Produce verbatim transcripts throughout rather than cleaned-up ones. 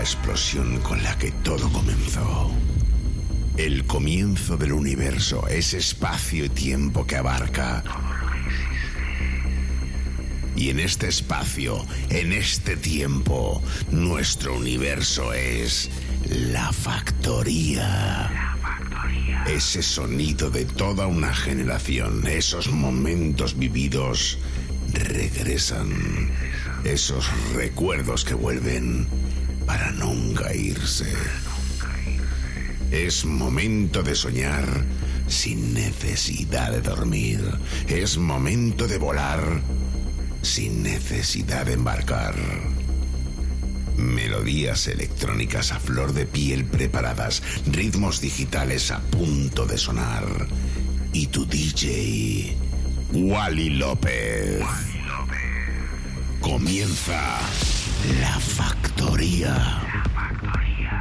explosión con la que todo comenzó. El comienzo del universo, ese espacio y tiempo que abarca todo lo que existe. Y en este espacio, en este tiempo, nuestro universo es la factoría. La factoría. Ese sonido de toda una generación, esos momentos vividos regresan. Esos recuerdos que vuelven para nunca irse. Es momento de soñar sin necesidad de dormir. Es momento de volar sin necesidad de embarcar. Melodías electrónicas a flor de piel preparadas, ritmos digitales a punto de sonar. Y tu D J, Wally López. Wally López. Comienza La Factoría. La Factoría.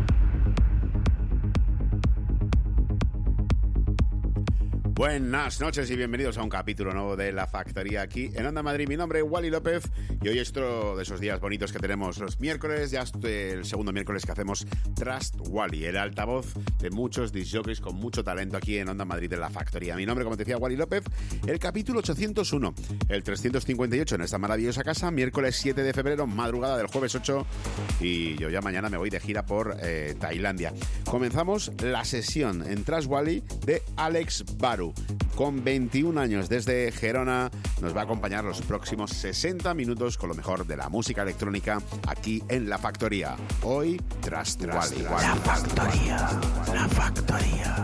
Buenas noches y bienvenidos a un capítulo nuevo de La Factoría aquí en Onda Madrid. Mi nombre es Wally López y hoy es otro de esos días bonitos que tenemos los miércoles, ya es el segundo miércoles que hacemos Trust Wally, el altavoz de muchos disc jockeys con mucho talento aquí en Onda Madrid de La Factoría. Mi nombre, como te decía, Wally López, el capítulo ochocientos uno, el trescientos cincuenta y ocho en esta maravillosa casa, miércoles siete de febrero, madrugada del jueves ocho, y yo ya mañana me voy de gira por eh, Tailandia. Comenzamos la sesión en Trust Wally de Alex Baru. Con veintiún años desde Gerona, nos va a acompañar los próximos sesenta minutos con lo mejor de la música electrónica aquí en La Factoría. Hoy, Trust Wally. La Factoría, La Factoría.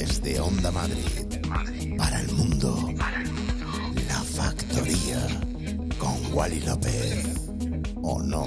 Desde Onda Madrid, para el mundo, La Factoría, con Wally López. ¿O no?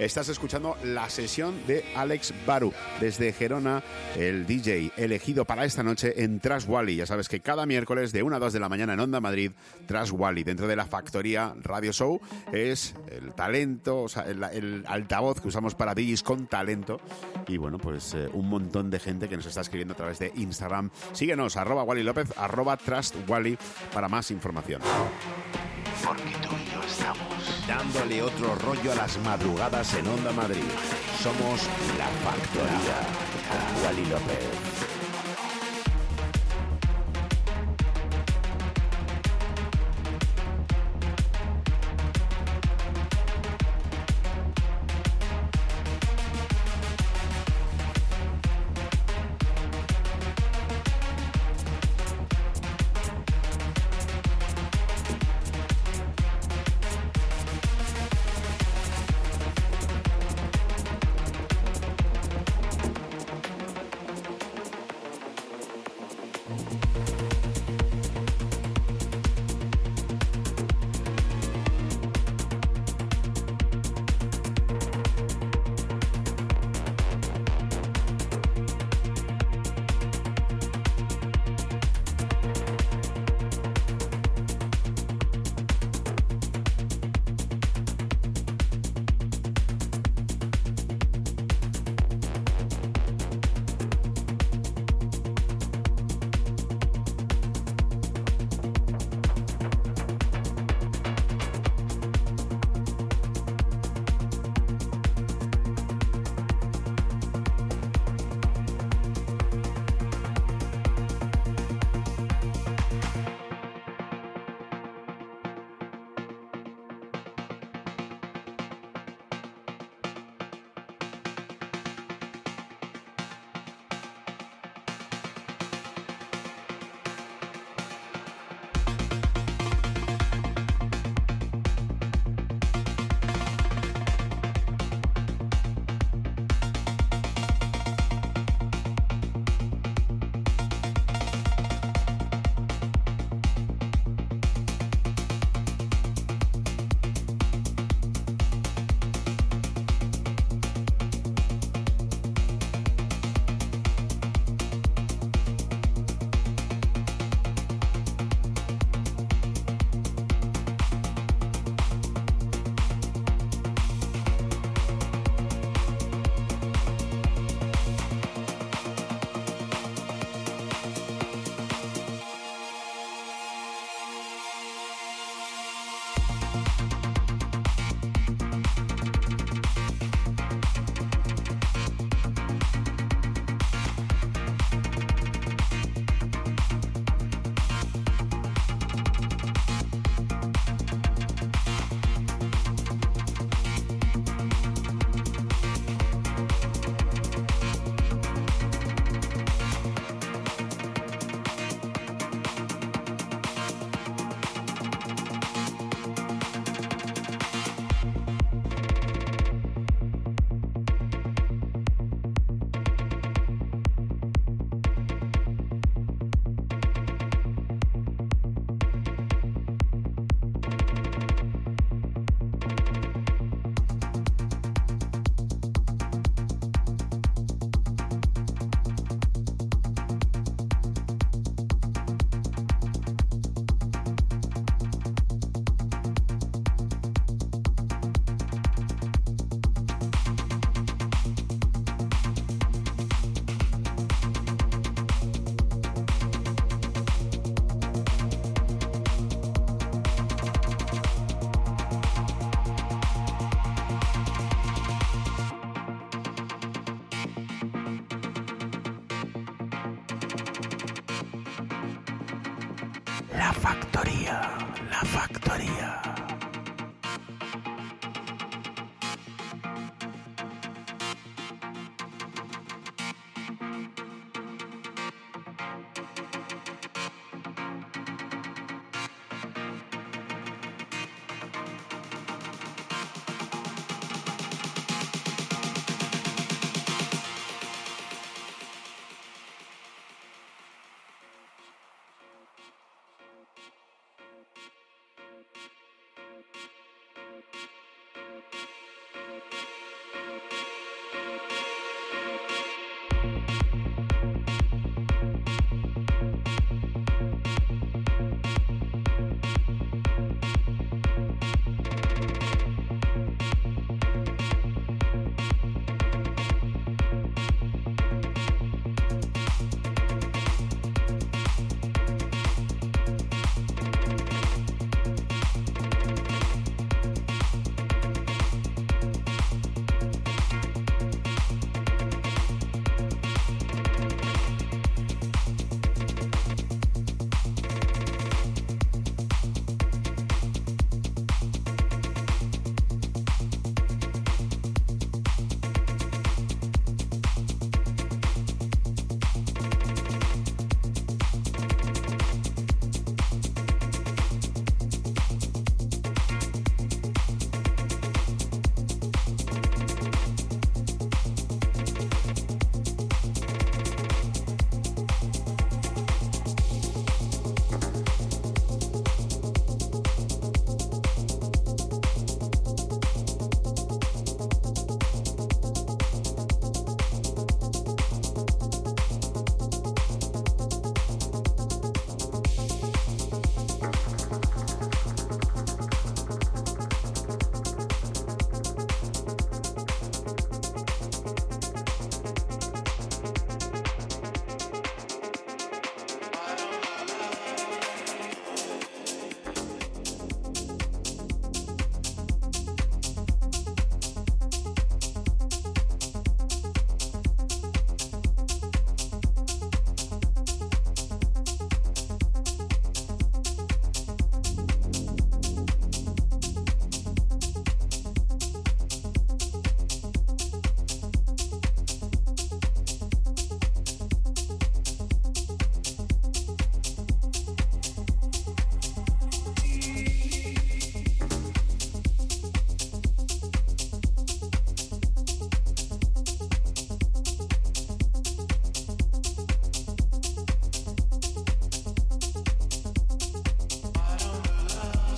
Estás escuchando la sesión de Alex Baru desde Gerona, el D J elegido para esta noche en Trash Wally. Ya sabes que cada miércoles de una a dos de la mañana en Onda Madrid, Trash Wally, dentro de la Factoría Radio Show, es el talento, o sea, el, el altavoz que usamos para D Js con talento. Y bueno, pues eh, un montón de gente que nos está escribiendo a través de Instagram. Síguenos, arroba Wally López, arroba Trust Wally, para más información. Porque tú y yo estamos dándole otro rollo a las madrugadas en Onda Madrid. Somos La Factoría con Wally López.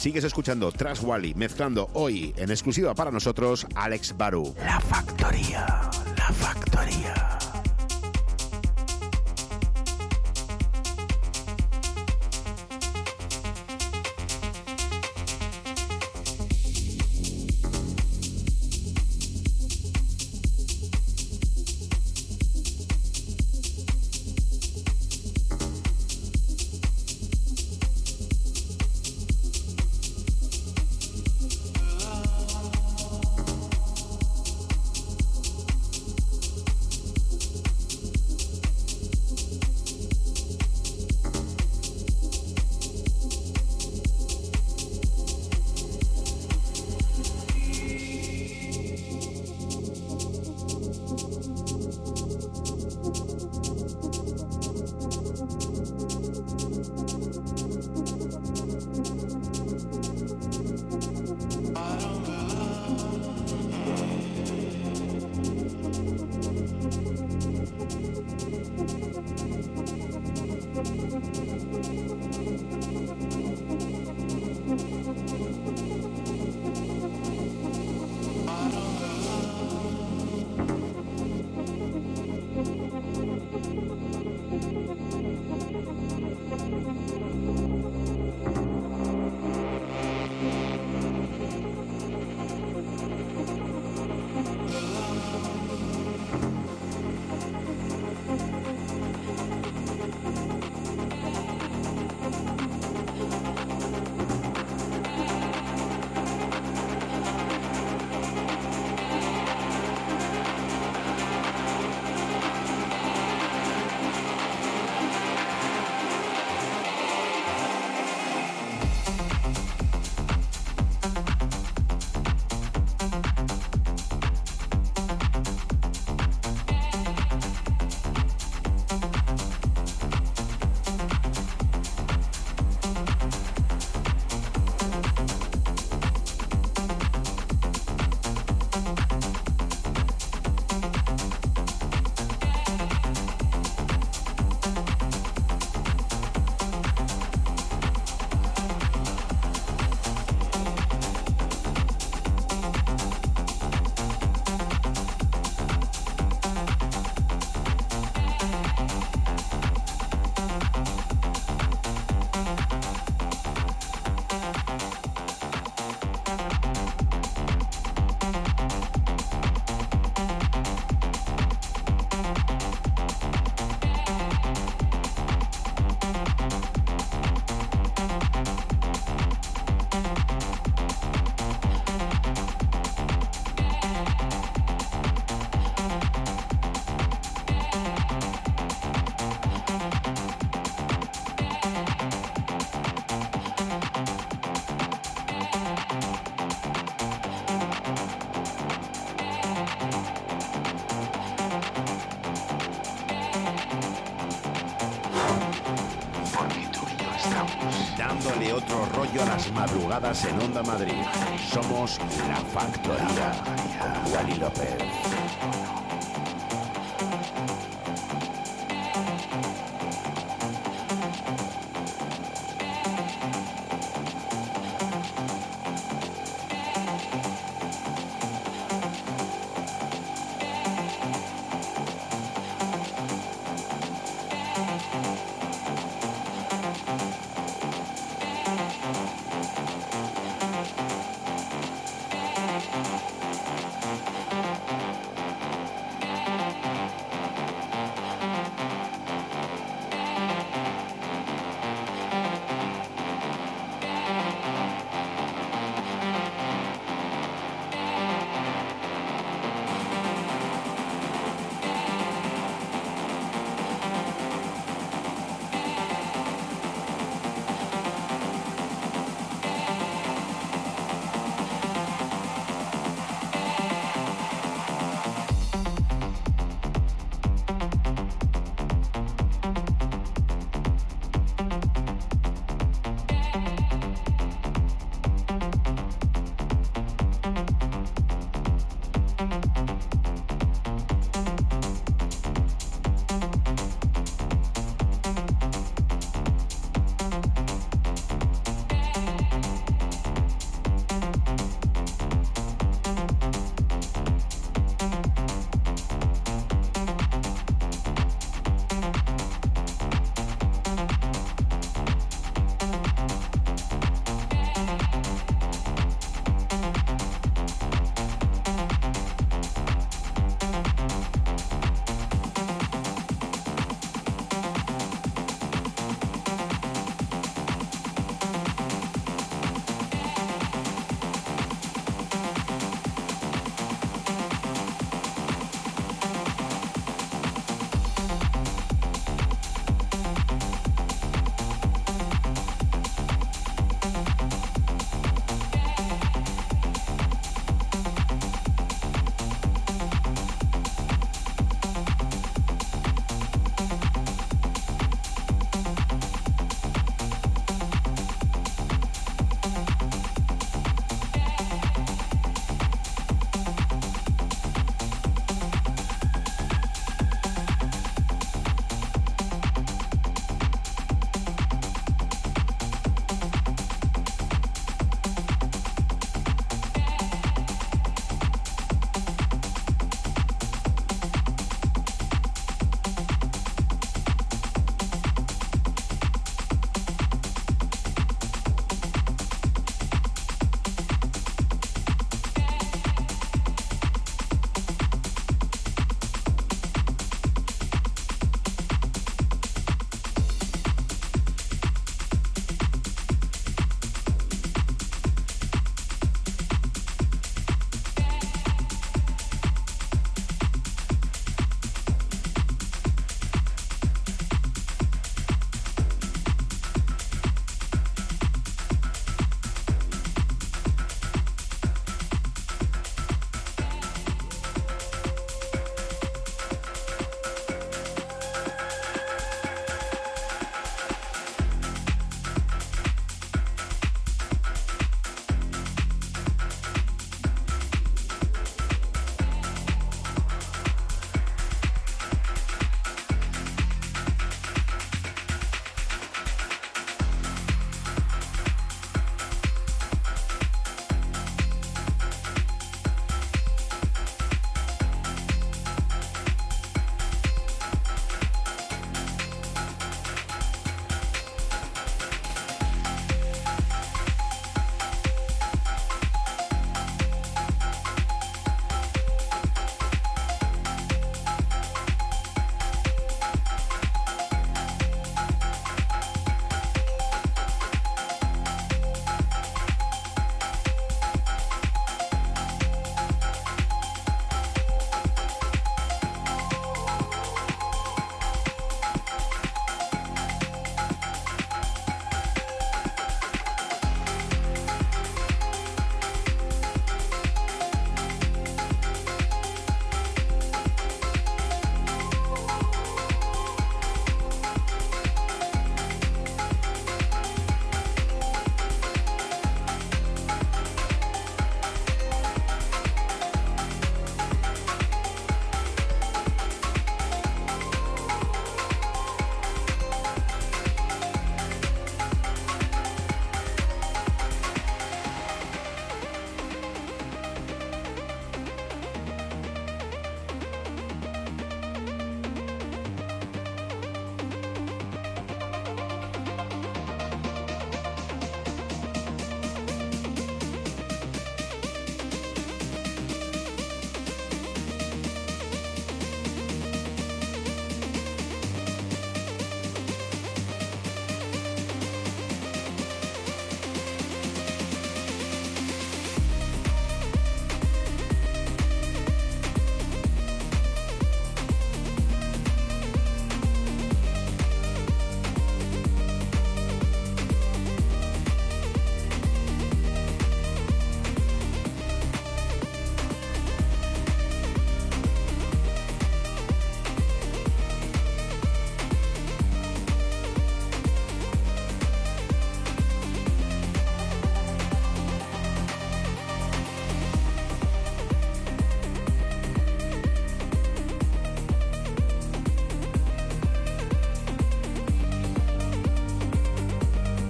Sigues escuchando Tras Wally, mezclando hoy en exclusiva para nosotros Alex Baru. La factoría, la factoría. Dándole otro rollo a las madrugadas en Onda Madrid. Somos La Factoría con Wally López.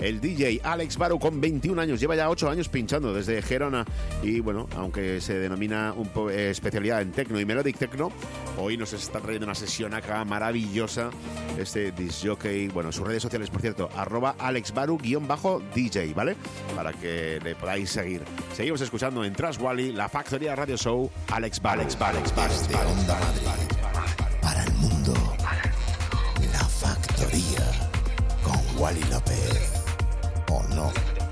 el D J Alex Baru, con veintiún años, lleva ya ocho años pinchando desde Gerona y bueno, aunque se denomina un po- eh, especialidad en techno y melodic techno, hoy nos está trayendo una sesión acá maravillosa este disc jockey. Bueno, sus redes sociales, por cierto, arroba alexbaru-D J, ¿vale? Para que le podáis seguir. Seguimos escuchando en Trash Wally, la Factoría Radio Show, Alex Baru. Alex Baru, Alex Baru. Desde Onda Madrid, para el mundo, la Factoría, con Wally López, ¿o no?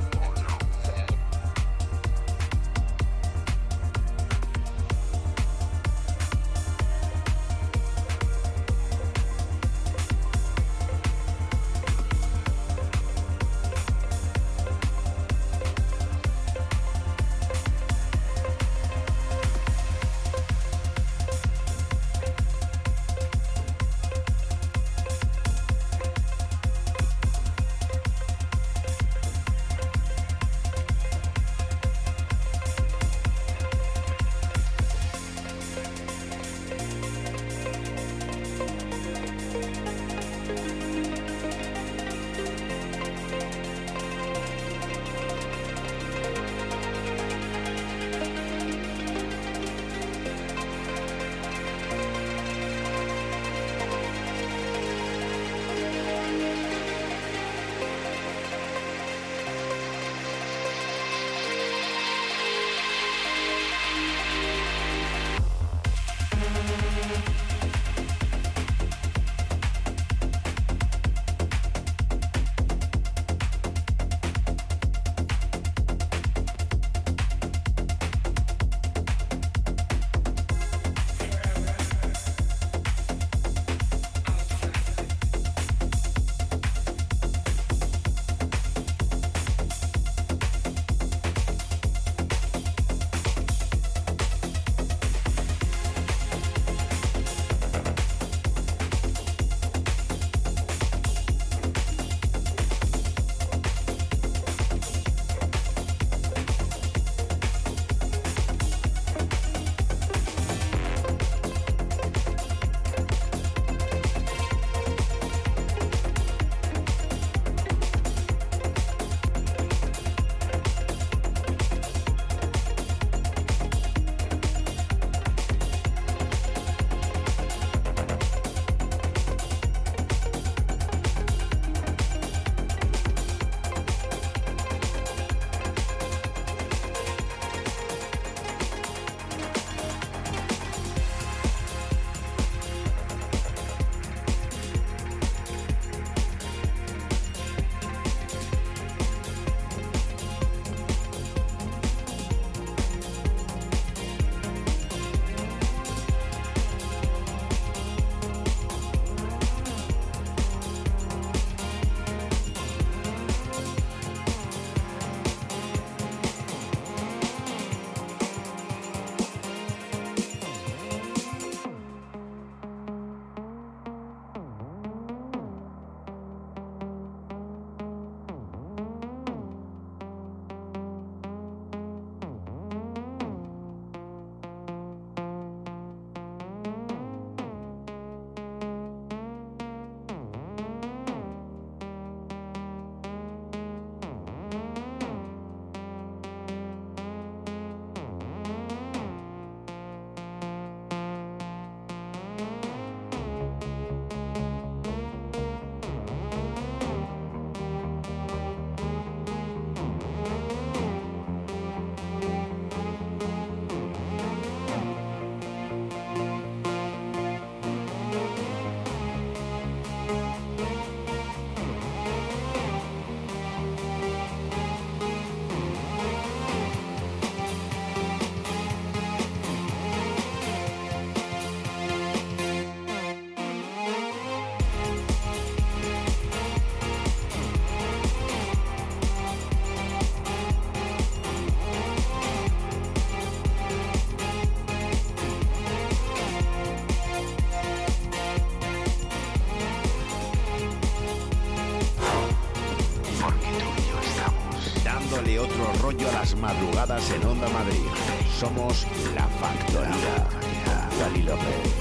rollo a las madrugadas en Onda Madrid. Somos La Factoría. Wally López.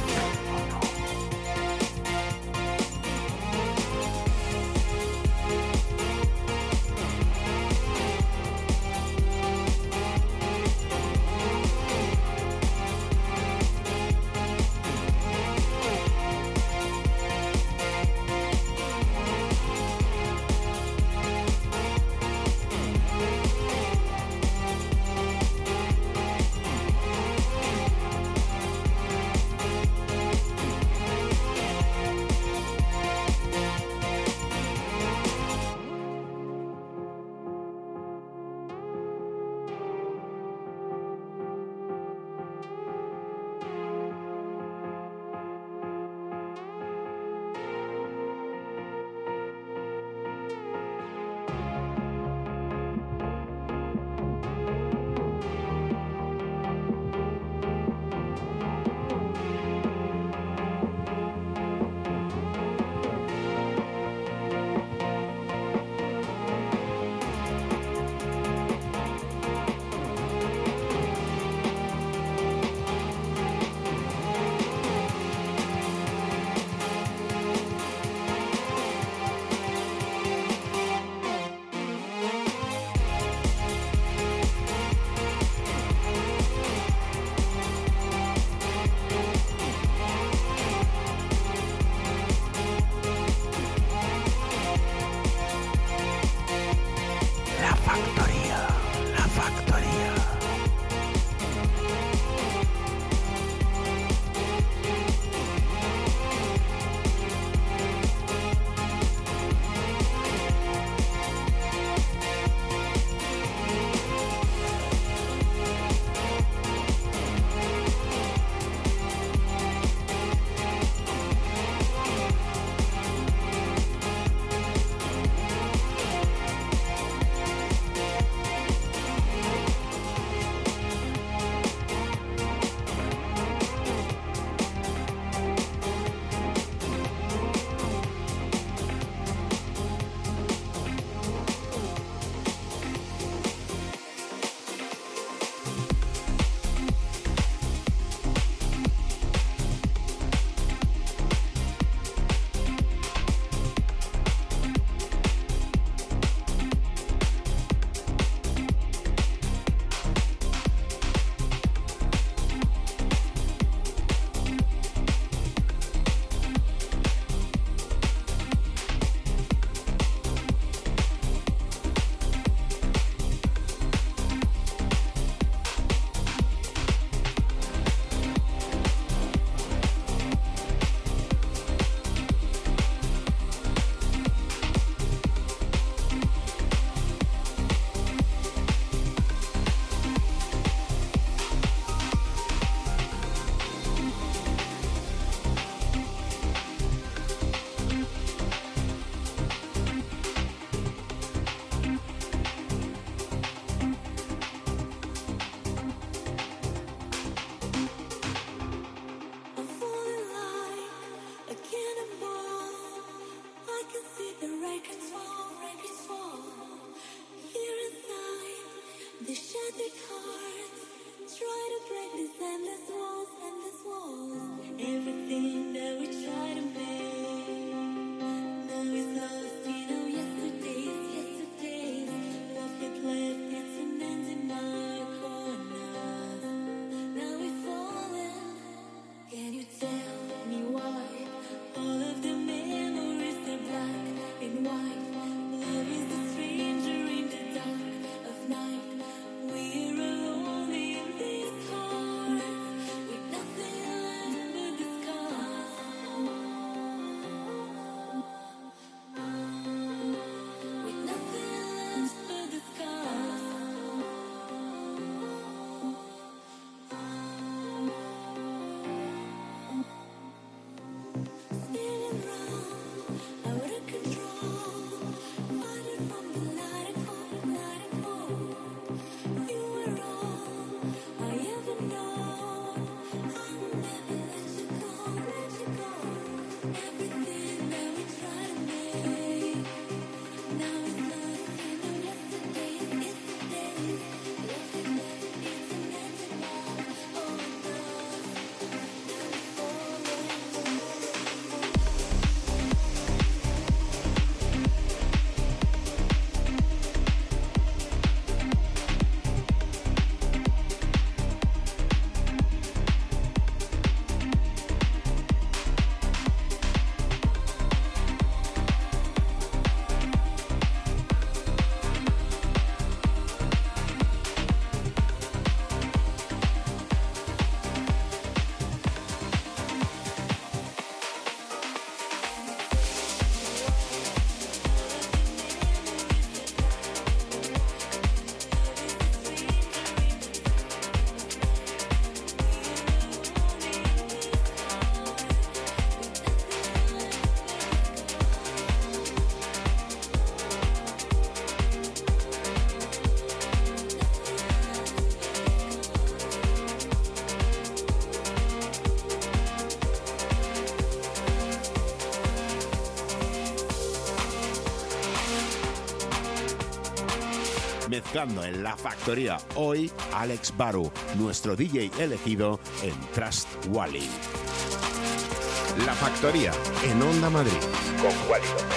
mezclando en La Factoría. Hoy, Alex Baru, nuestro D J elegido en Trust Wally. La Factoría en Onda Madrid con Wally López.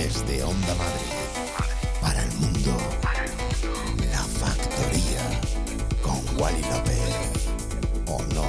Desde Onda Madrid, para el mundo, La Factoría, con Wally López, ¿o no?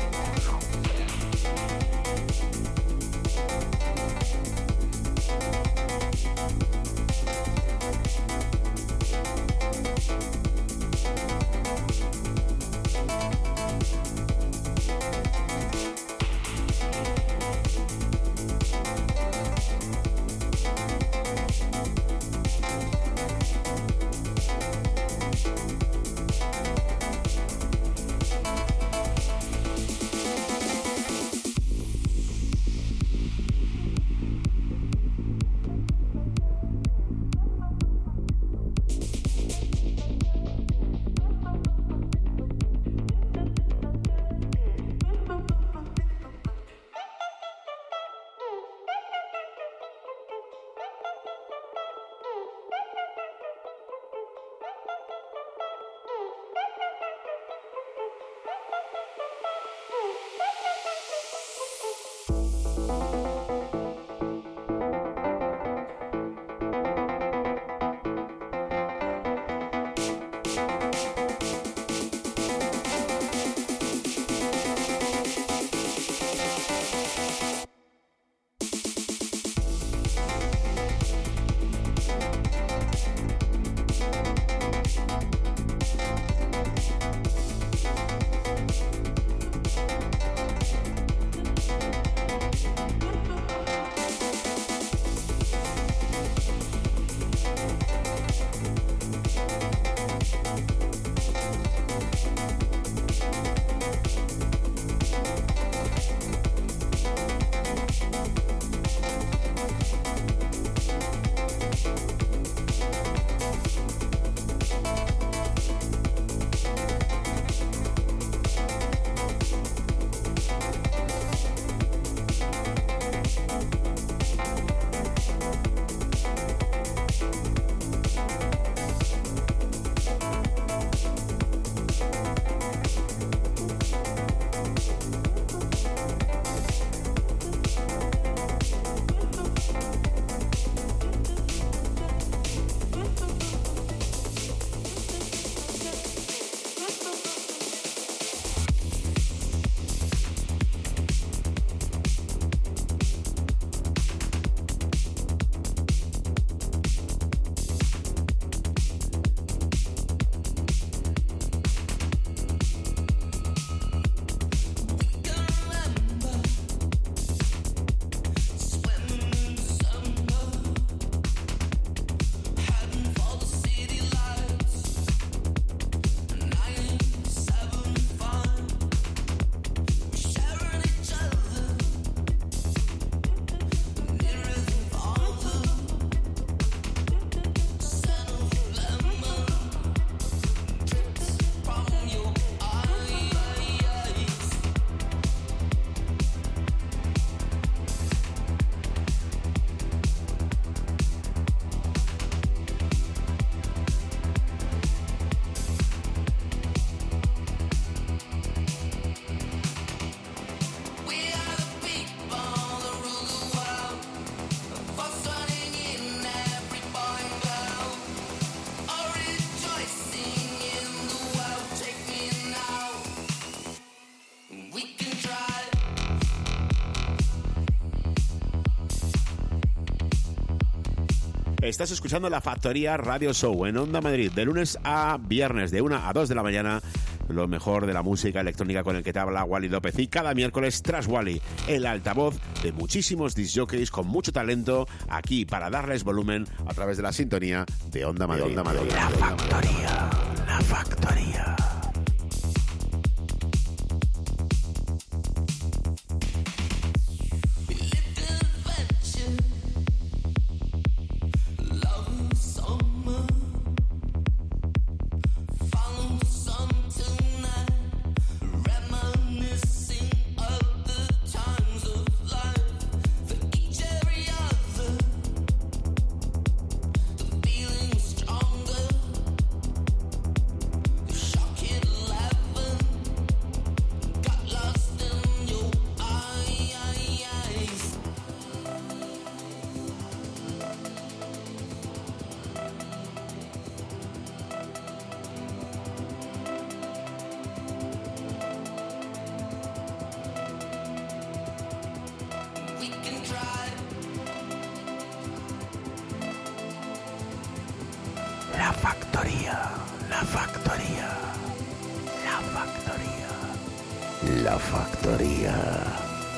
Estás escuchando La Factoría Radio Show en Onda Madrid, de lunes a viernes, de una a dos de la mañana, lo mejor de la música electrónica con el que te habla Wally López. Y cada miércoles, tras Wally, el altavoz de muchísimos disc jockeys con mucho talento, aquí para darles volumen a través de la sintonía de Onda Madrid. De Onda Madrid. La Factoría, La Factoría. Shocking. factoría, la factoría, la factoría, la factoría.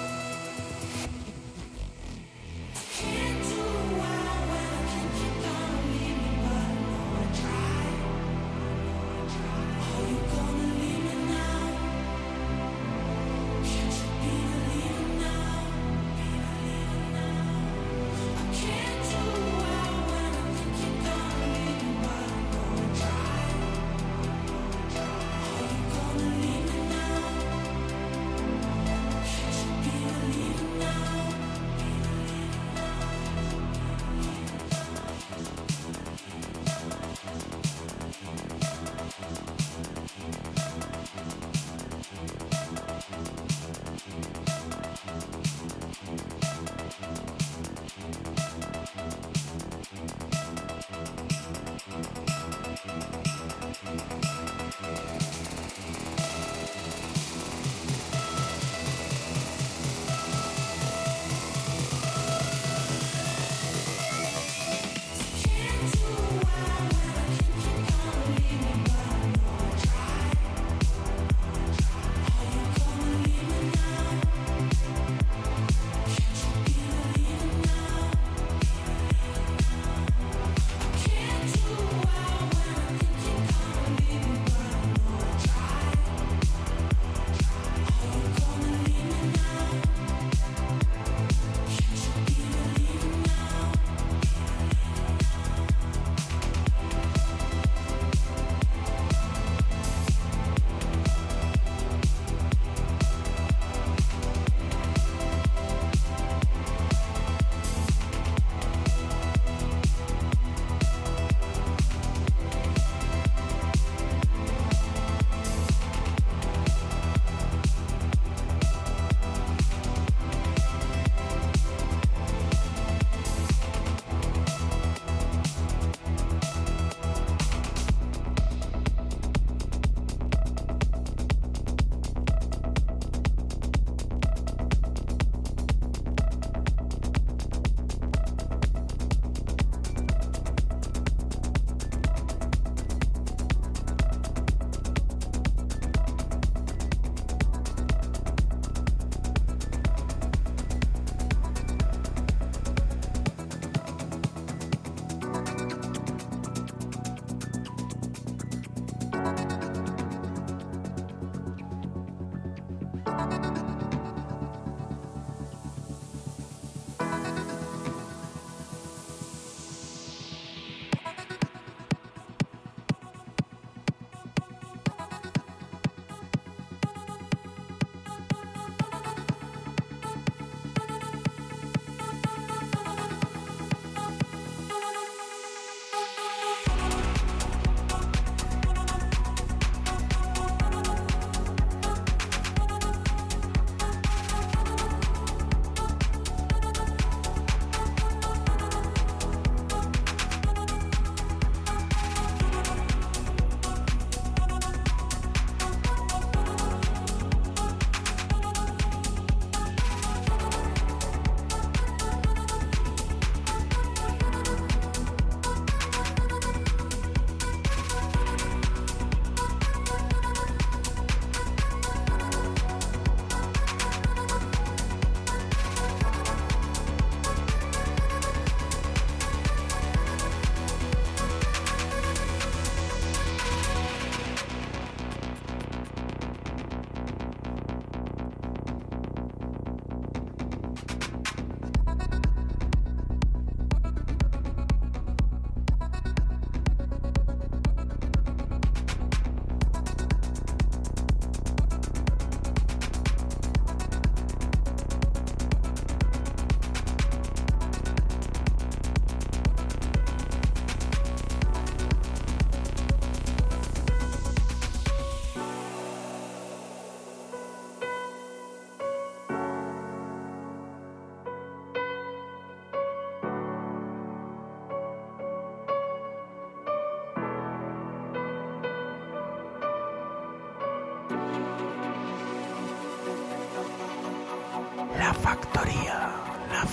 La factoría, la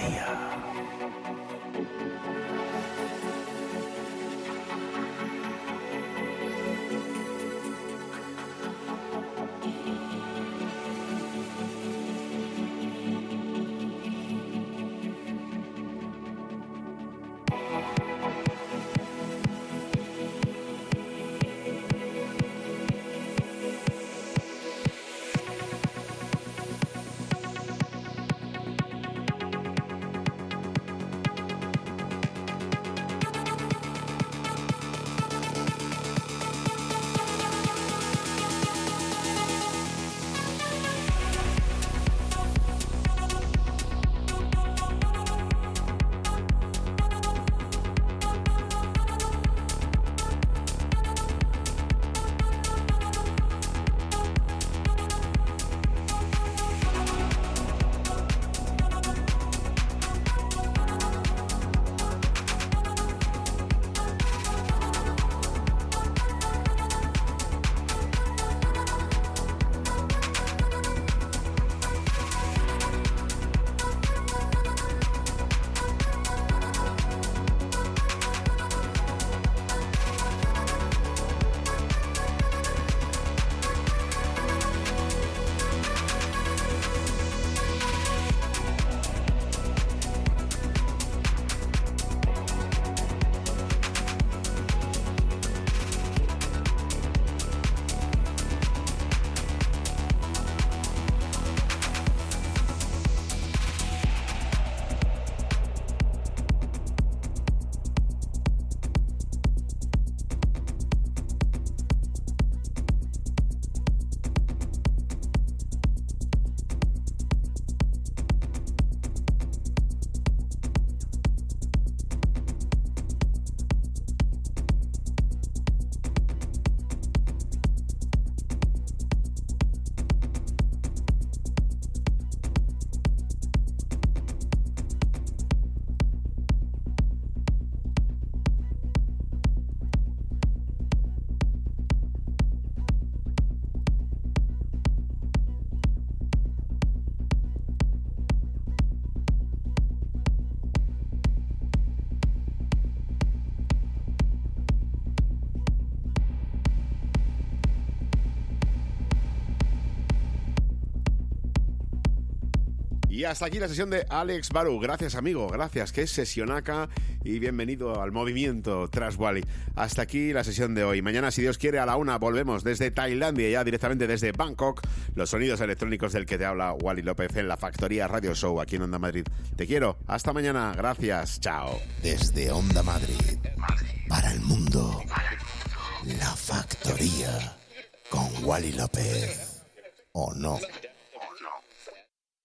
factoría. Y hasta aquí la sesión de Alex Baru. Gracias, amigo, gracias. Qué sesionaca y bienvenido al movimiento tras Wally. Hasta aquí la sesión de hoy. Mañana, si Dios quiere, a la una volvemos desde Tailandia, ya directamente desde Bangkok. Los sonidos electrónicos del que te habla Wally López en la Factoría Radio Show aquí en Onda Madrid. Te quiero. Hasta mañana. Gracias. Chao. Desde Onda Madrid, para el mundo, La Factoría con Wally López. ¿O no?